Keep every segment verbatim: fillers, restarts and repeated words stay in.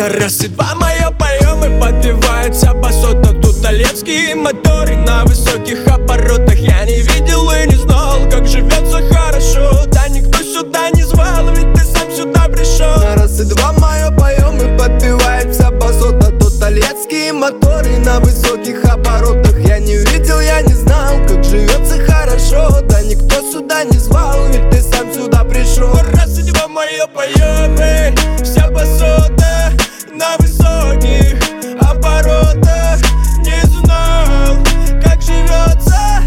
На раз и два мое поем и подпевается басота. Тут толецкие моторы на высоких оборотах. Я не видел и не знал, как живется хорошо. Да никто сюда не звал, ведь ты сам сюда пришел. На раз и два мое поем и подпевается басота. Тут толецкие моторы на высоких оборотах. Я не видел, я не знал, как живется хорошо. Да никто сюда не звал, ведь ты сам сюда пришел. На раз и два мое поем и вся басота на высоких оборотах. Не знал, как живется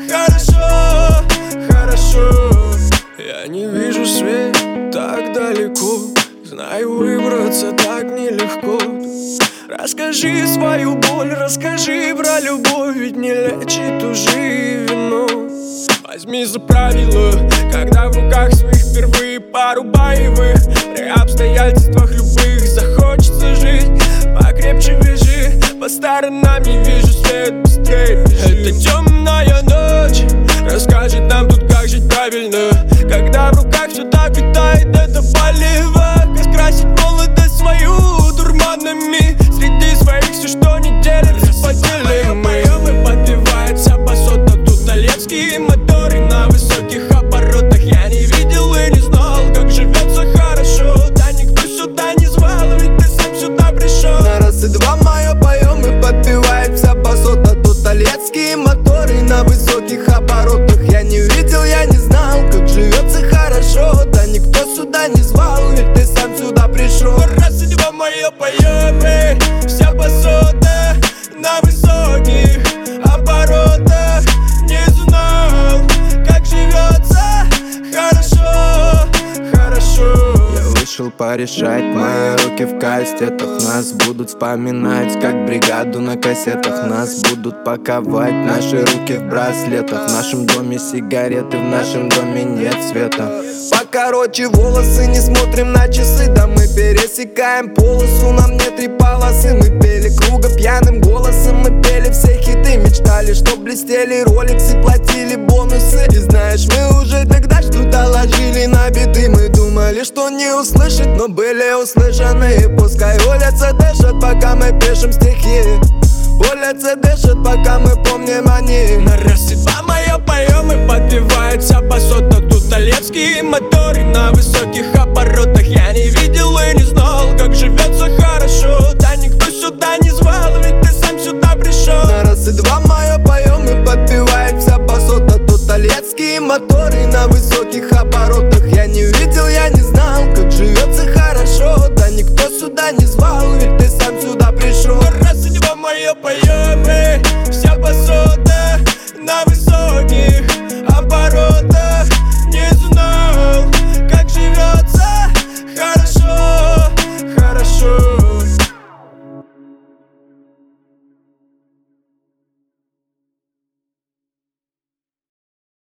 хорошо, хорошо. Я не вижу свет так далеко, знаю, выбраться так нелегко. Расскажи свою боль, расскажи про любовь, ведь не лечит уже вино. Возьми за правило, когда в руках своих впервые пару боевых. При обстоятельствах любых захочется жить, покрепче вяжи. По сторонам не вижу свет, быстрее бежи. Это темная ночь расскажет нам тут, как жить правильно. Когда в руках все так витает, это болево. Как скрасить молодость свою дурманами. Среди своих все, что не делится, поделим мы. И подпевается басота. Тут толецкие моторы на высоких оборотах. Я не видел и не знал, как живется хорошо. Да никто сюда не звал, ведь ты сам сюда пришел. На раз и два мое поем и подпевается басота. Тут толецкие моторы на высоких оборотах. Я не видел, я не знал, как живется хорошо. Да никто сюда не звал, ведь ты сам сюда пришел. Раз и два мое поем и вся басота на высоких оборотах. Не знал, как живется хорошо, хорошо. Я вышел порешать, мои руки в кастетах. Нас будут вспоминать, как бригаду на кассетах. Нас будут паковать, наши руки в браслетах. В нашем доме сигареты, в нашем доме нет света. Покороче волосы, не смотрим на часы. Да мы пересекаем полосу, нам нет три полосы. Мы пели круга пьяным голосом, мы пели все хиты. Мечтали, что блестели роликсы, платили бонусы. И знаешь, мы уже тогда что-то ложили на биты. Мы думали, что не услышат, но были услышаны. Пускай улица дышит, пока мы пишем стихи. Улица дышит, пока мы помним о них.